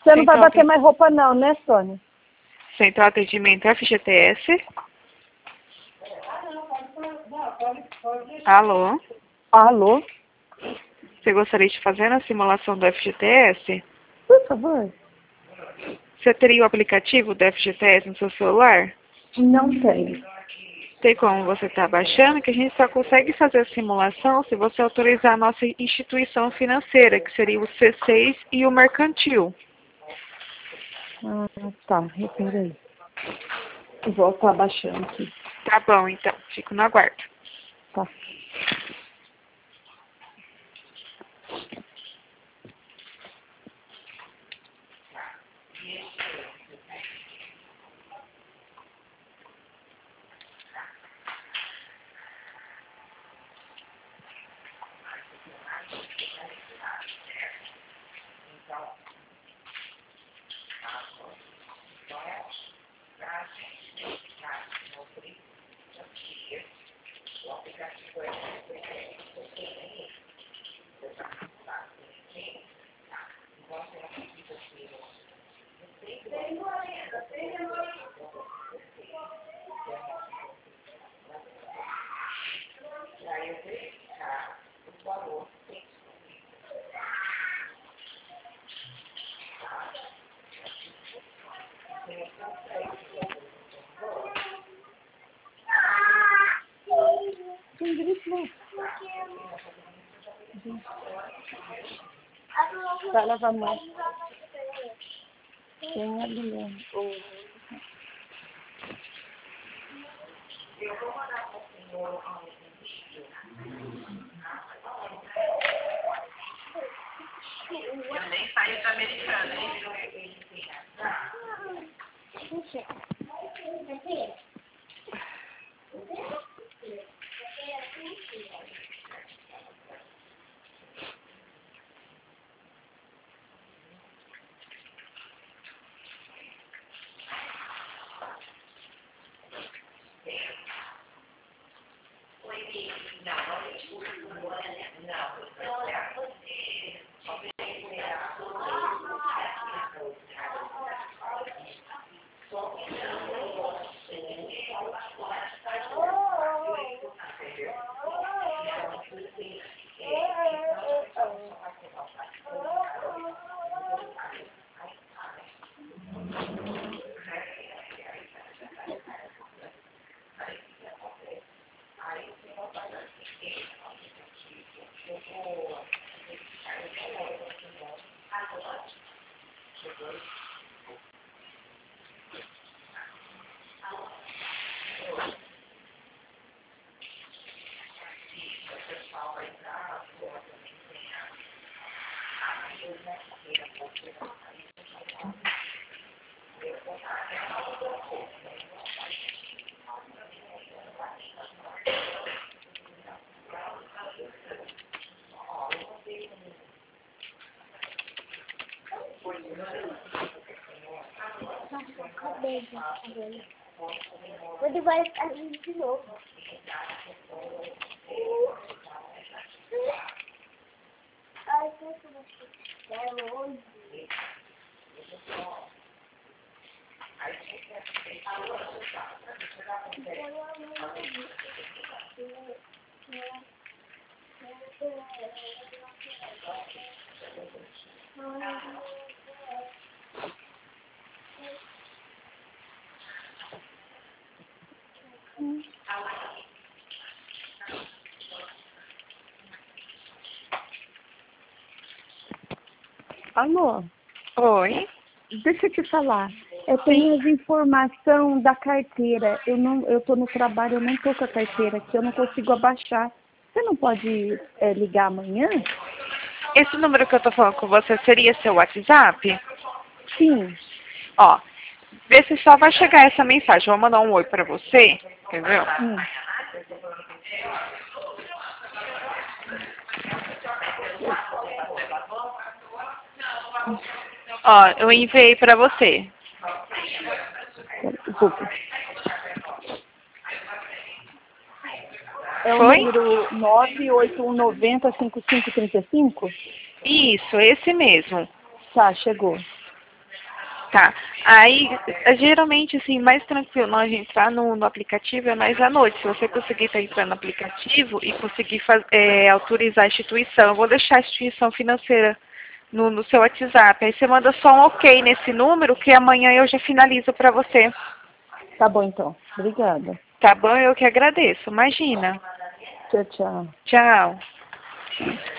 Você não vai bater mais roupa não, né, Sônia? Central Atendimento FGTS. Alô? Alô? Você gostaria de fazer a simulação do FGTS? Por favor. Você teria o aplicativo do FGTS no seu celular? Não tenho. Tem como você estar baixando, que a gente só consegue fazer a simulação se você autorizar a nossa instituição financeira, que seria o C6 e o mercantil. Ah, tá. Espera aí. Eu vou estar baixando aqui. Tá bom, então. Fico no aguardo. Tá. Vai lavar a mão. Tem ali mesmo. Eu nem saio da americana, hein? Ele vai ali de novo. Ai, que é longe. Alô? Oi? Deixa eu te falar. Eu tenho as informações da carteira. Eu tô no trabalho, eu não tô com a carteira aqui, eu não consigo abaixar. Você não pode ligar amanhã? Esse número que eu tô falando com você seria seu WhatsApp? Sim. Ó, vê se só vai chegar essa mensagem. Vou mandar um oi pra você, entendeu? Ó, eu enviei pra você. Desculpa. É o Foi? número 98190-5535? Isso, esse mesmo. Tá, chegou. Tá. Aí, geralmente, assim, mais tranquilo nós entrar no aplicativo é mais à noite. Se você conseguir estar entrando no aplicativo e conseguir autorizar a instituição, eu vou deixar a instituição financeira no seu WhatsApp. Aí você manda só um ok nesse número que amanhã eu já finalizo para você. Tá bom, então. Obrigada. Tá bom? Eu que agradeço. Imagina. Tchau, tchau. Tchau.